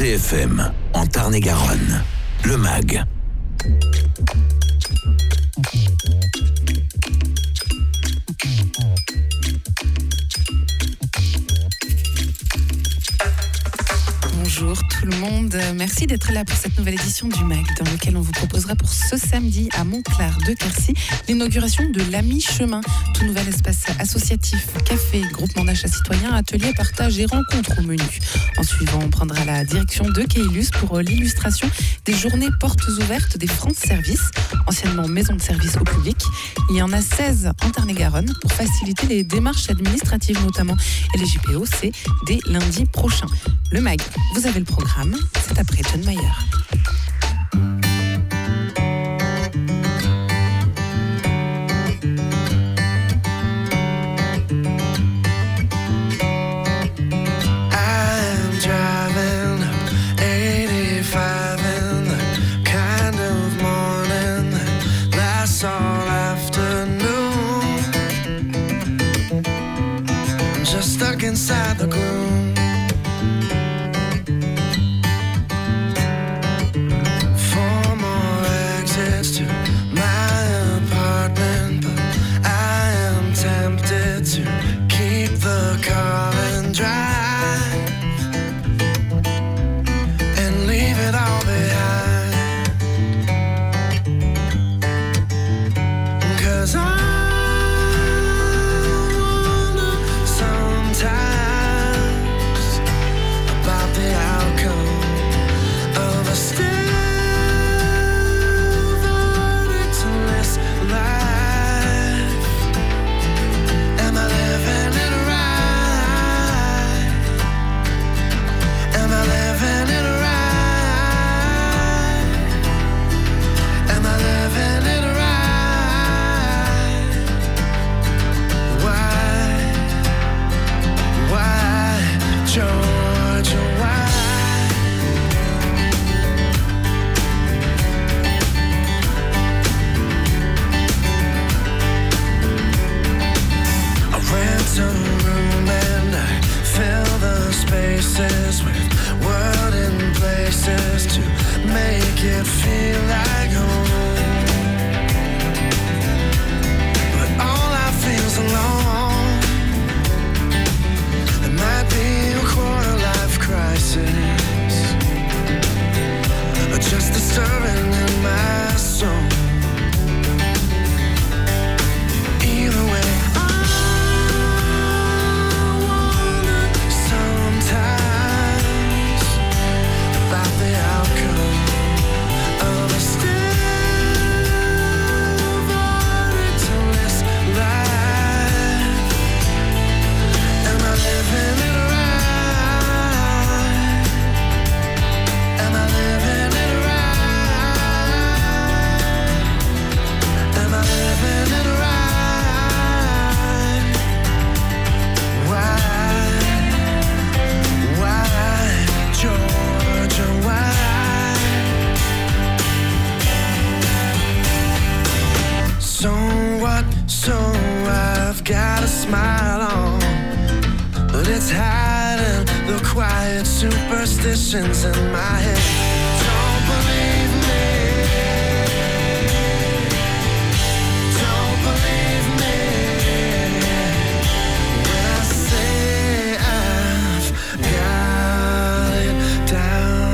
CFM, en Tarn-et-Garonne. Le MAG. Bonjour tout le monde, merci d'être là pour cette nouvelle édition du MAG dans laquelle on vous proposera pour ce samedi à Montclar de Quercy l'inauguration de l'Ami Chemin, tout nouvel espace associatif, café, groupement d'achat citoyen, atelier, partage et rencontres au menu. En suivant, on prendra la direction de Keylus pour l'illustration des journées portes ouvertes des France Service, anciennement maison de service au public. Il y en a 16 en Tarn-et-Garonne pour faciliter les démarches administratives notamment. Et les JPO, c'est dès lundi prochain. Le MAG, vous avez le programme, c'est après John Mayer. Inside the gloom, four more exits to my apartment, but I am tempted to keep the car and drive and leave it all behind, 'cause with world in places to make it feel like home, but all I feel's alone. It might be a quarter-life crisis, or just a stirring in my soul. Either way, got a smile on, but it's hiding the quiet superstitions in my head. Don't believe me, don't believe me when I say I've got it down.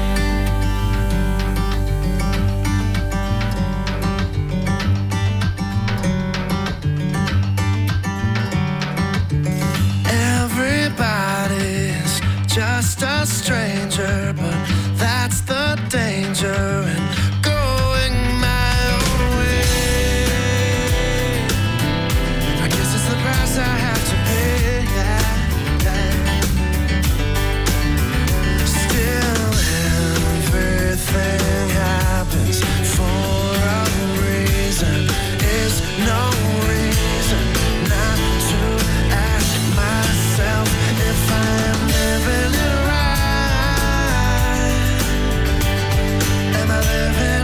Just a stranger, but that's the danger in going my own way. I guess it's the price I have to pay. Still, everything happens for a reason. Is no reason not to ask myself if I'm living it right. Am I living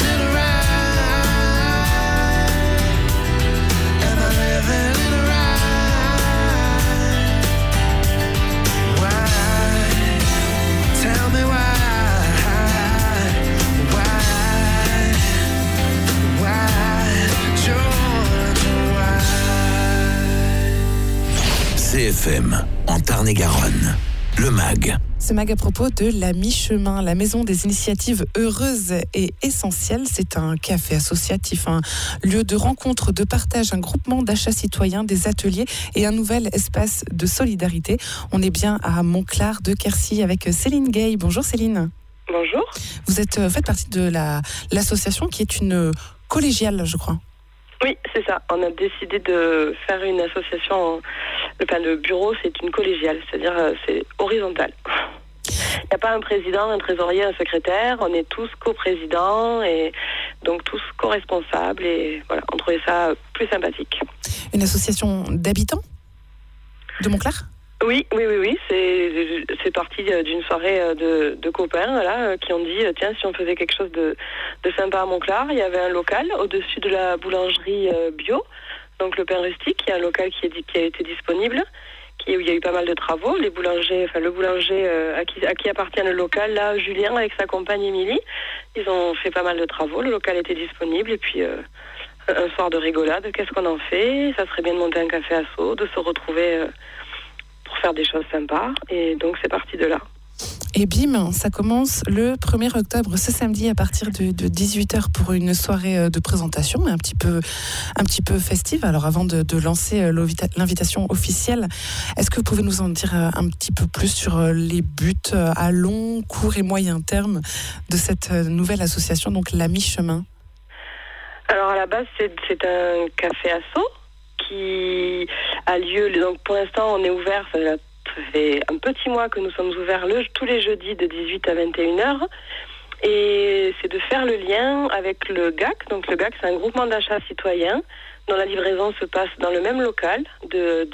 FM, en Tarn-et-Garonne. Le MAG. Ce MAG à propos de la Mi-Chemin, la maison des initiatives heureuses et essentielles. C'est un café associatif, un lieu de rencontre, de partage, un groupement d'achats citoyens, des ateliers et un nouvel espace de solidarité. On est bien à Montclar de Quercy avec Céline Gay. Bonjour Céline. Bonjour. Vous faites partie de l'association qui est une collégiale, je crois. Oui, c'est ça. On a décidé de faire une association. Le bureau, c'est une collégiale, c'est-à-dire c'est horizontal. Il n'y a pas un président, un trésorier, un secrétaire. On est tous coprésidents et donc tous co-responsables. Et voilà, on trouvait ça plus sympathique. Une association d'habitants de Montclar ? Oui. C'est parti d'une soirée de copains voilà, qui ont dit tiens, si on faisait quelque chose de sympa à Montclar. Il y avait un local au-dessus de la boulangerie bio, donc le pain rustique. Il y a un local qui a été disponible, où il y a eu pas mal de travaux. Le boulanger à qui appartient le local, là, Julien avec sa compagne Émilie, ils ont fait pas mal de travaux. Le local était disponible et puis un soir de rigolade. Qu'est-ce qu'on en fait ? Ça serait bien de monter un café asso, de se retrouver pour faire des choses sympas. Et donc c'est parti de là. Et bim, ça commence le 1er octobre, ce samedi, à partir de 18h pour une soirée de présentation, mais un petit peu festive. Alors avant de lancer l'invitation officielle, est-ce que vous pouvez nous en dire un petit peu plus sur les buts à long, court et moyen terme de cette nouvelle association, donc la Mi-Chemin ? Alors à la base, c'est un café asso qui a lieu, donc pour l'instant on est ouvert, ça fait un petit mois que nous sommes ouverts tous les jeudis de 18 à 21h et c'est de faire le lien avec le GAC. Donc le GAC, c'est un groupement d'achats citoyens dont la livraison se passe dans le même local de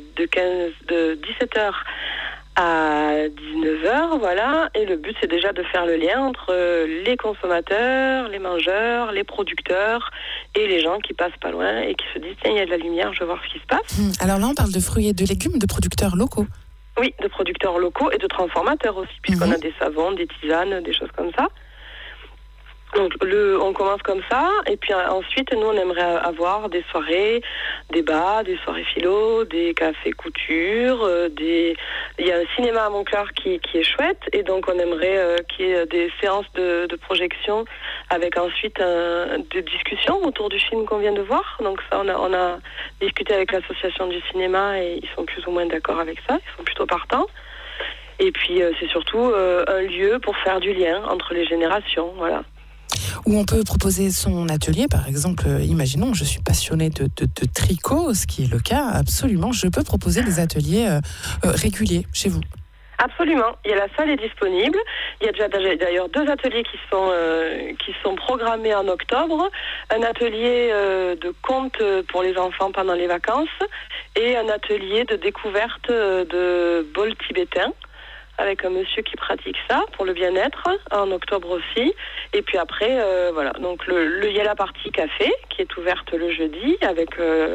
17h à 19h, voilà. Et le but, c'est déjà de faire le lien entre les consommateurs, les mangeurs, les producteurs et les gens qui passent pas loin et qui se disent tiens, il y a de la lumière, je veux voir ce qui se passe. Alors là, on parle de fruits et de légumes, de producteurs locaux. Oui, de producteurs locaux et de transformateurs aussi, puisqu'on a des savons, des tisanes, des choses comme ça. Donc on commence comme ça, et puis ensuite nous on aimerait avoir des soirées débat, des soirées philo, des cafés couture, il y a un cinéma à Montclar qui est chouette, et donc on aimerait qu'il y ait des séances de projection avec ensuite de discussions autour du film qu'on vient de voir. Donc ça on a discuté avec l'association du cinéma et ils sont plus ou moins d'accord avec ça, ils sont plutôt partants. Et puis c'est surtout un lieu pour faire du lien entre les générations, voilà. Où on peut proposer son atelier, par exemple, imaginons, je suis passionnée de tricot, ce qui est le cas, absolument, je peux proposer des ateliers réguliers chez vous. Absolument, la salle est disponible. Il y a déjà d'ailleurs 2 ateliers qui sont programmés en octobre. Un atelier de contes pour les enfants pendant les vacances et un atelier de découverte de bols tibétains, avec un monsieur qui pratique ça pour le bien-être, en octobre aussi. Et puis après, voilà. Donc il y a la partie café qui est ouverte le jeudi avec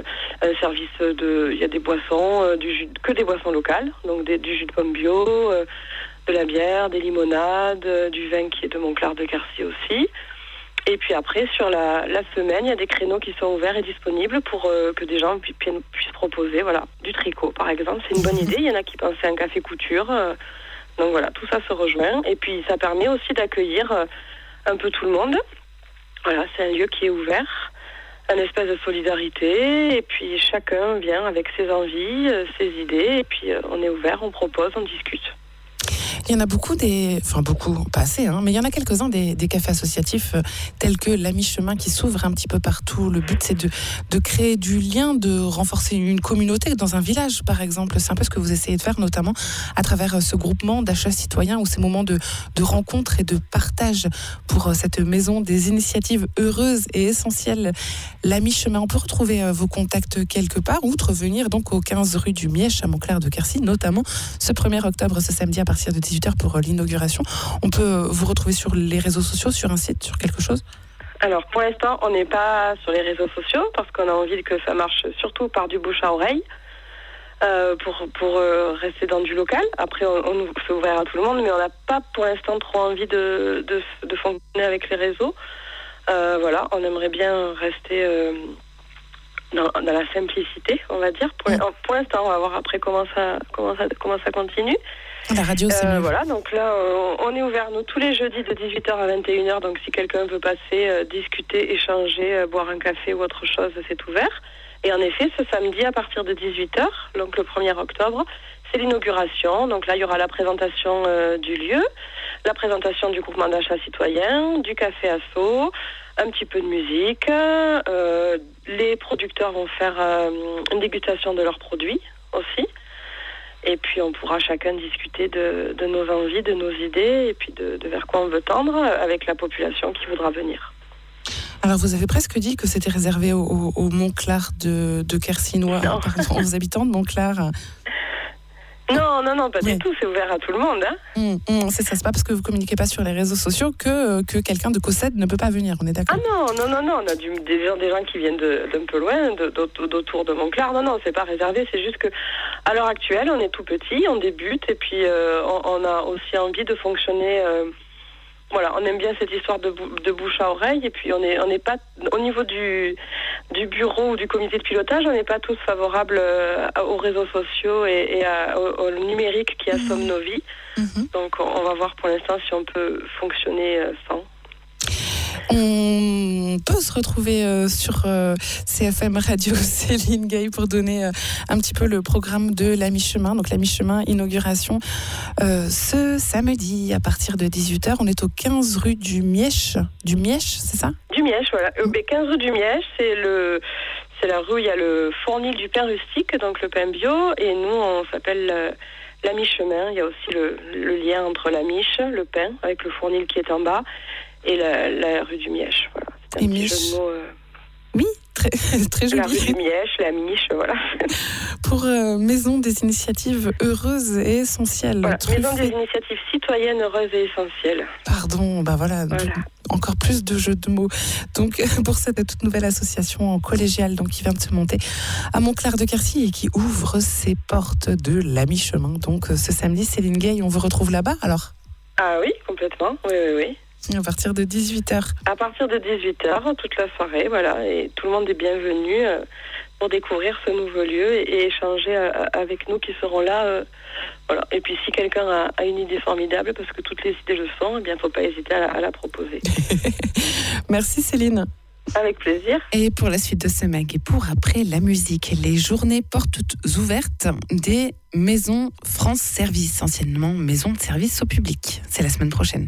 un service il y a des boissons, que des boissons locales, donc du jus de pomme bio, de la bière, des limonades, du vin qui est de Montclar de Quercy aussi. Et puis après, sur la semaine, il y a des créneaux qui sont ouverts et disponibles pour que des gens puissent proposer, voilà, du tricot par exemple. C'est une bonne idée. Il y en a qui pensaient à un café couture. Donc voilà, tout ça se rejoint. Et puis ça permet aussi d'accueillir un peu tout le monde. Voilà, c'est un lieu qui est ouvert, un espace de solidarité. Et puis chacun vient avec ses envies, ses idées. Et puis on est ouvert, on propose, on discute. Il y en a beaucoup pas assez, mais il y en a quelques-uns des cafés associatifs tels que la Mi-Chemin qui s'ouvre un petit peu partout. Le but, c'est de créer du lien, de renforcer une communauté dans un village, par exemple. C'est un peu ce que vous essayez de faire, notamment à travers ce groupement d'achats citoyens ou ces moments de rencontre et de partage pour cette maison des initiatives heureuses et essentielles, la Mi-Chemin. On peut retrouver vos contacts quelque part, outre venir donc au 15 rue du Mièche à Montclar de Quercy, notamment ce 1er octobre, ce samedi à partir de 18h pour l'inauguration. On peut vous retrouver sur les réseaux sociaux, sur un site, sur quelque chose ? Alors pour l'instant, on n'est pas sur les réseaux sociaux parce qu'on a envie que ça marche surtout par du bouche à oreille pour rester dans du local. Après, on c'est ouvert à tout le monde, mais on n'a pas pour l'instant trop envie de fonctionner avec les réseaux. Voilà, on aimerait bien rester dans la simplicité, on va dire. Pour l'instant, on va voir après comment ça continue. La radio, c'est mieux. Voilà, donc là, on est ouvert, nous, tous les jeudis de 18h à 21h. Donc, si quelqu'un veut passer, discuter, échanger, boire un café ou autre chose, c'est ouvert. Et en effet, ce samedi, à partir de 18h, donc le 1er octobre, c'est l'inauguration. Donc là, il y aura la présentation du lieu, la présentation du groupement d'achat citoyen, du café asso, un petit peu de musique. Les producteurs vont faire une dégustation de leurs produits aussi. Et puis, on pourra chacun discuter de nos envies, de nos idées, et puis de vers quoi on veut tendre avec la population qui voudra venir. Alors, vous avez presque dit que c'était réservé au Montclar de Quercy-Noir, aux habitants de Montclar. Non, pas du tout, c'est ouvert à tout le monde. Hein. C'est ça, c'est pas parce que vous communiquez pas sur les réseaux sociaux que quelqu'un de Cossette ne peut pas venir, on est d'accord? Ah non, on a des gens qui viennent d'un peu loin, d'autour de Montclar. Non, c'est pas réservé, c'est juste que à l'heure actuelle, on est tout petit, on débute, et puis on a aussi envie de fonctionner... Voilà, on aime bien cette histoire de bouche à oreille, et puis on n'est pas au niveau du bureau ou du comité de pilotage, on n'est pas tous favorables aux réseaux sociaux et au numérique qui assomme nos vies. Donc on va voir pour l'instant si on peut fonctionner sans. On peut se retrouver sur CFM Radio Céline Gay pour donner un petit peu le programme de la mi-chemin. Donc la mi-chemin, inauguration ce samedi à partir de 18h. On est au 15 rue du Mièche. Du Mièche, c'est ça? Du Mièche, voilà. 15 rue du Mièche, c'est la rue où il y a le fournil du pain rustique, donc le pain bio. Et nous, on s'appelle la mi-chemin. Il y a aussi le lien entre la miche, le pain, avec le fournil qui est en bas, et la rue du Mièche, voilà. C'est un petit jeu de mots. Oui, très, très joli. La rue du Mièche, la miche, voilà. Pour Maison des initiatives heureuses et essentielles. Voilà, Maison des initiatives citoyennes heureuses et essentielles. Pardon, voilà. Encore plus de jeux de mots. Donc, pour cette toute nouvelle association collégiale qui vient de se monter à Montclar de Quercy et qui ouvre ses portes de la mi-chemin. Donc, ce samedi, Céline Gay, on vous retrouve là-bas, alors? Ah oui, complètement, oui. À partir de 18h. À partir de 18h, toute la soirée, voilà. Et tout le monde est bienvenu pour découvrir ce nouveau lieu et échanger avec nous qui seront là. Voilà. Et puis si quelqu'un a une idée formidable, parce que toutes les idées le sont, il ne faut pas hésiter à la proposer. Merci Céline. Avec plaisir. Et pour la suite de ce mag et pour après la musique, les journées portes ouvertes des maisons France Service, anciennement maisons de service au public. C'est la semaine prochaine.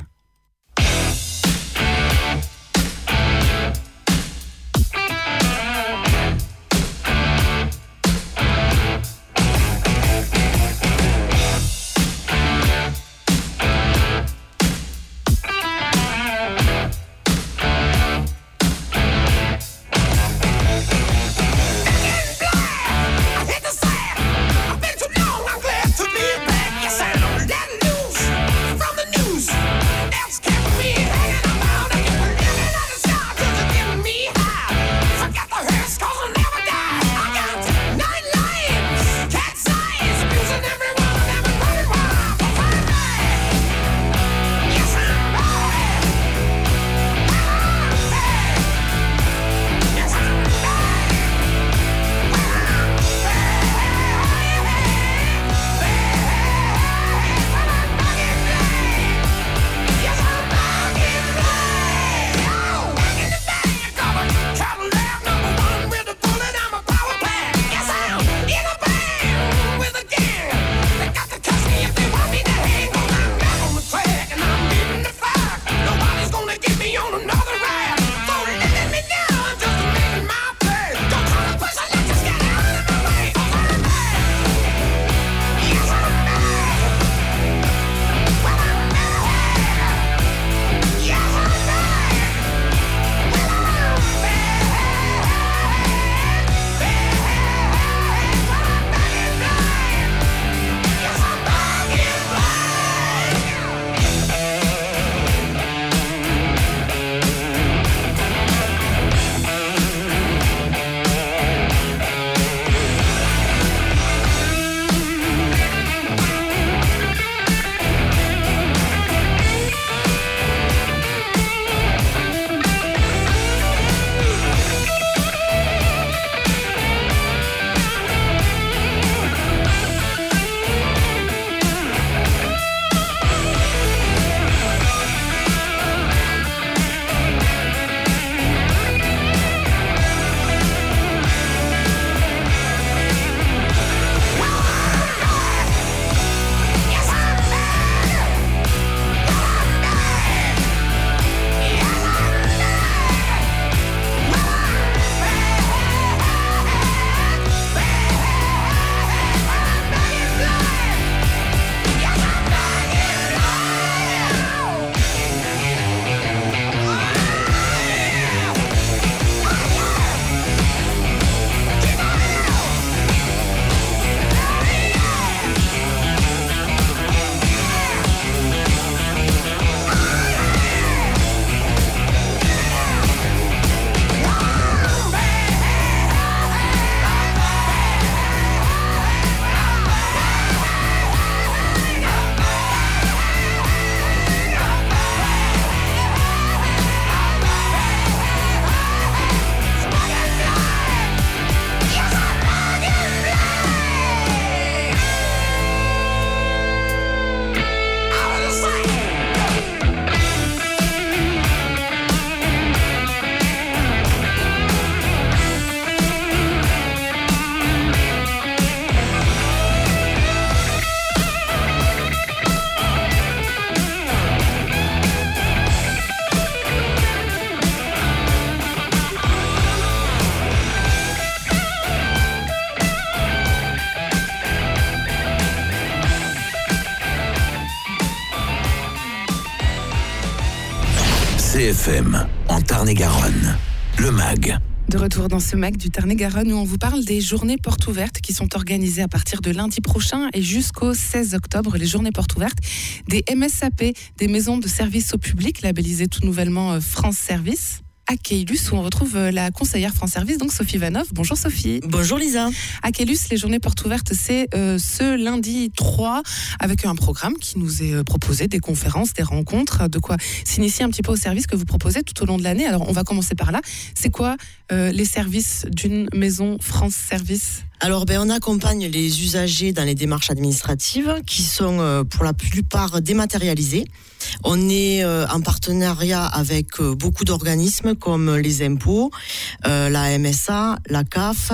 CFM, en Tarn-et-Garonne, le MAG. De retour dans ce MAG du Tarn-et-Garonne où on vous parle des journées portes ouvertes qui sont organisées à partir de lundi prochain et jusqu'au 16 octobre. Les journées portes ouvertes des MSAP, des maisons de service au public, labellisées tout nouvellement France Service, à Caylus, où on retrouve la conseillère France Service, donc Sophie Vanoff. Bonjour Sophie. Bonjour Lisa. À Caylus, les journées portes ouvertes, c'est ce lundi 3, avec un programme qui nous est proposé, des conférences, des rencontres, de quoi s'initier un petit peu au service que vous proposez tout au long de l'année. Alors on va commencer par là. C'est quoi les services d'une maison France Service ? Alors, on accompagne les usagers dans les démarches administratives qui sont pour la plupart dématérialisées. On est en partenariat avec beaucoup d'organismes comme les impôts, la MSA, la CAF,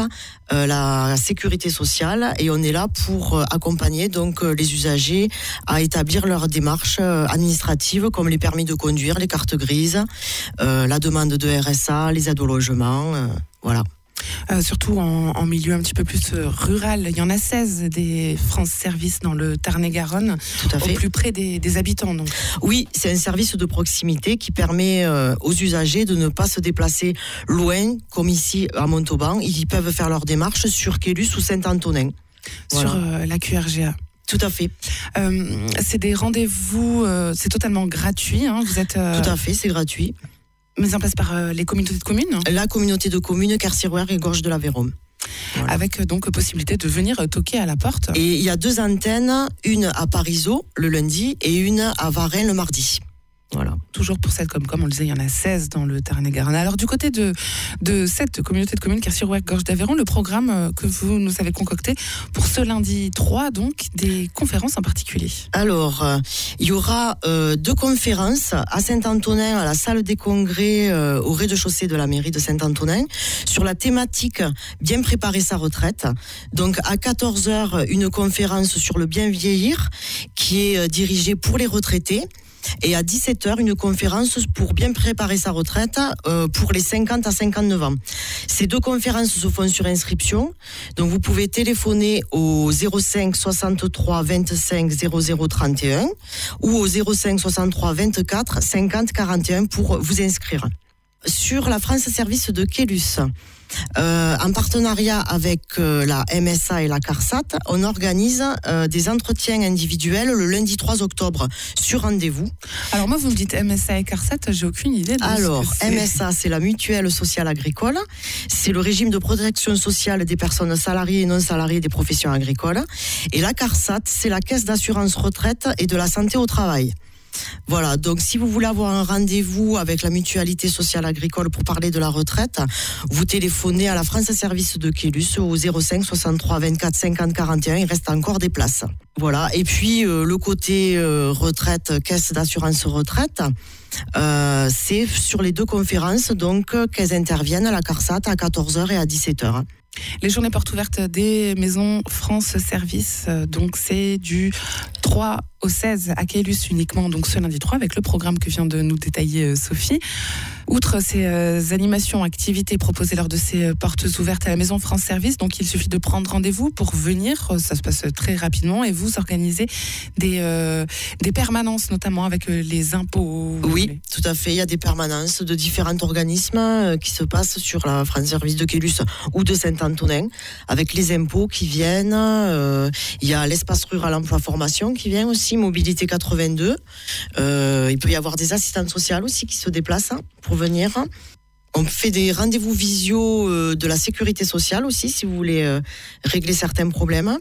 la sécurité sociale, et on est là pour accompagner donc les usagers à établir leurs démarches administratives comme les permis de conduire, les cartes grises, la demande de RSA, les aides au logement, voilà. Surtout en milieu un petit peu plus rural. Il y en a 16 des France Service dans le Tarn-et-Garonne, tout à fait. Au plus près des habitants. Donc. Oui, c'est un service de proximité qui permet aux usagers de ne pas se déplacer loin, comme ici à Montauban. Ils peuvent faire leurs démarches sur Caylus ou Saint-Antonin. Sur la QRGA. Tout à fait. C'est des rendez-vous, c'est totalement gratuit. Hein. Vous êtes, Tout à fait, c'est gratuit. Mis en place par les communautés de communes. La communauté de communes Quercy-Rouergue et Gorge de l'Aveyron. Voilà. Avec donc possibilité de venir toquer à la porte. Et il y a 2 antennes, une à Parisot le lundi et une à Varennes le mardi. Voilà. Toujours pour cette Comcom, on le disait, il y en a 16 dans le Tarn-et-Garonne. Alors du côté de cette communauté de communes Quercy-Rouergue, Gorge d'Aveyron, le programme que vous nous avez concocté pour ce lundi 3, donc des conférences en particulier. Alors, il y aura 2 conférences à Saint-Antonin, à la salle des congrès, au rez-de-chaussée de la mairie de Saint-Antonin, sur la thématique bien préparer sa retraite. Donc à 14h, une conférence sur le bien vieillir qui est dirigée pour les retraités. Et à 17h, une conférence pour bien préparer sa retraite pour les 50 à 59 ans. Ces 2 conférences se font sur inscription. Donc vous pouvez téléphoner au 05 63 25 00 31 ou au 05 63 24 50 41 pour vous inscrire. Sur la France Service de Caylus, en partenariat avec la MSA et la CARSAT, on organise des entretiens individuels le lundi 3 octobre sur rendez-vous. Alors moi, vous me dites MSA et CARSAT, j'ai aucune idée de Alors, ce que c'est. MSA, c'est la mutuelle sociale agricole. C'est le régime de protection sociale des personnes salariées et non salariées des professions agricoles. Et la CARSAT, c'est la caisse d'assurance retraite et de la santé au travail. Voilà, donc si vous voulez avoir un rendez-vous avec la mutualité sociale agricole pour parler de la retraite, vous téléphonez à la France Service de Caylus au 05 63 24 50 41, il reste encore des places. Voilà, et puis le côté retraite, caisse d'assurance retraite, c'est sur les 2 conférences donc qu'elles interviennent à la CARSAT à 14h et à 17h. Les journées portes ouvertes des maisons France Service, donc c'est du 3 au 16 à Caylus uniquement, donc ce lundi 3 avec le programme que vient de nous détailler Sophie. Outre ces animations, activités proposées lors de ces portes ouvertes à la maison France Service, donc il suffit de prendre rendez-vous pour venir, ça se passe très rapidement et vous organisez des permanences notamment avec les impôts. Oui, tout à fait, il y a des permanences de différents organismes qui se passent sur la France Service de Caylus ou de Saint-Antonin avec les impôts qui viennent, il y a l'espace rural emploi formation qui vient aussi, Mobilité 82, il peut y avoir des assistantes sociales aussi qui se déplacent pour venir. On fait des rendez-vous visio de la sécurité sociale aussi, si vous voulez régler certains problèmes.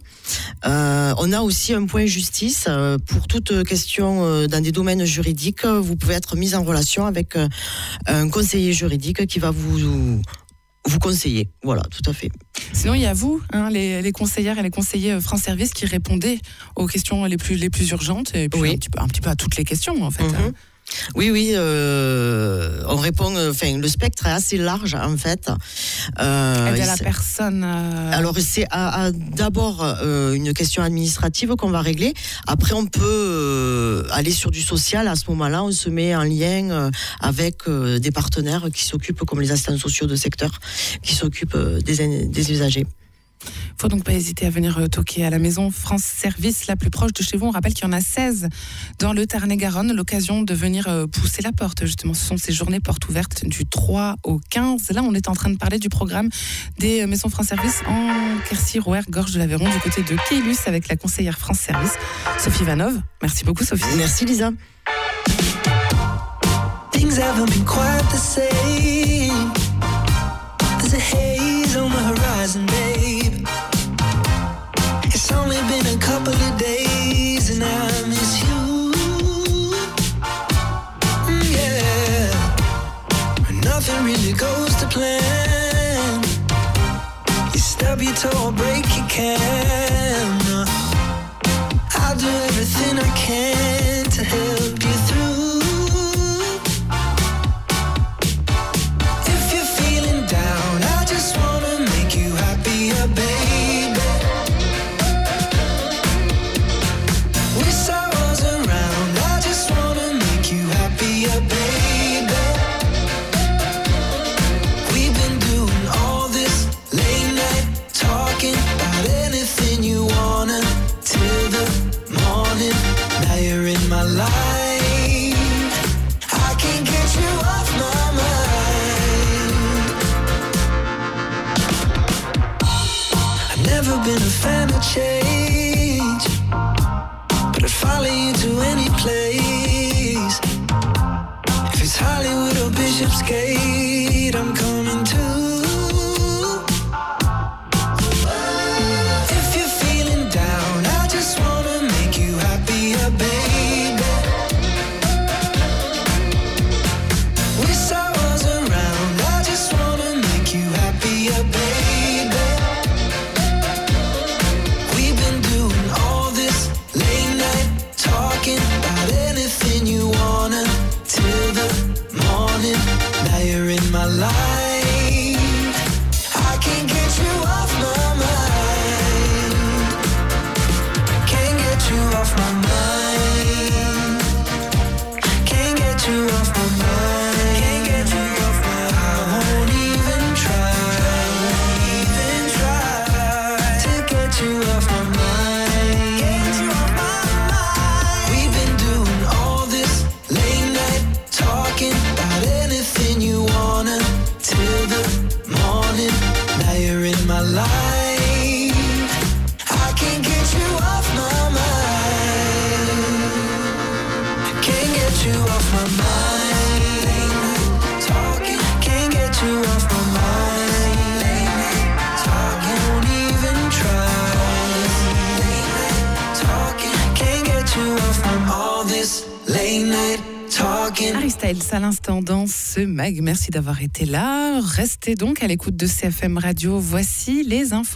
On a aussi un point justice pour toute question dans des domaines juridiques. Vous pouvez être mis en relation avec un conseiller juridique qui va vous conseiller. Voilà, tout à fait. Sinon, il y a vous, hein, les conseillères et les conseillers France Service qui répondaient aux questions les plus urgentes et puis oui. un petit peu à toutes les questions en fait. Mm-hmm. Oui, on répond. Enfin, le spectre est assez large en fait. Aider la personne. Alors c'est d'abord une question administrative qu'on va régler. Après, on peut aller sur du social. À ce moment-là, on se met en lien avec des partenaires qui s'occupent, comme les assistants sociaux de secteur, qui s'occupent des usagers. Faut donc pas hésiter à venir toquer à la maison France Service la plus proche de chez vous. On rappelle qu'il y en a 16 dans le Tarn-et-Garonne. L'occasion de venir pousser la porte, justement. Ce sont ces journées portes ouvertes du 3 au 15. Là, on est en train de parler du programme des maisons France Service en Quercy, Rouergue, Gorge de l'Aveyron, du côté de Caylus, avec la conseillère France Service, Sophie Vanov. Merci beaucoup, Sophie. Merci, Lisa. Things haven't been quite the same. There's a haze on the horizon, babe. It's only been a couple of days and I miss you. Yeah. Nothing really goes to plan. You stub your toe or break your can. I'll do everything I can to help you through. Been a fan of change, but I'd follow you to any place. If it's Hollywood or Bishopsgate, I'm coming too. If you're feeling down, I just wanna make you happier, baby. Wish I was around, I just wanna make you happier, baby. My life, I can't get you off my mind. Can't get you off my mind. Can't get you off my mind. Can't get you off my mind. I won't even try to get you off my mind. Get you off my mind. We've been doing all this late night talking about anything you want. Till the morning, now you're in my life. I can't get you off my mind. Can't get you off my mind. Talking, can't get you off my mind. Talking, won't even try. Talking, can't get you off from all this late night. Harry Styles à l'instant dans ce mag. Merci d'avoir été là. Restez donc à l'écoute de CFM Radio. Voici les infos.